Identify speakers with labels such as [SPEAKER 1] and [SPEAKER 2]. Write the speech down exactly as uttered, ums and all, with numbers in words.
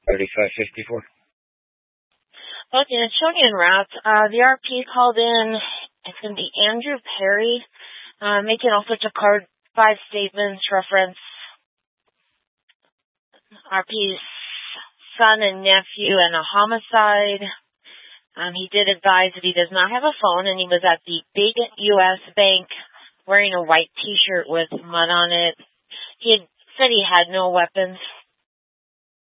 [SPEAKER 1] thirty-five fifty-four.
[SPEAKER 2] Okay, Newtonian Rats. Uh, the R P called in. It's going to be Andrew Perry, uh, making all sorts of card five statements reference R P's son and nephew and a homicide. Um, he did advise that he does not have a phone, and he was at the big U S bank wearing a white T-shirt with mud on it. He had said he had no weapons.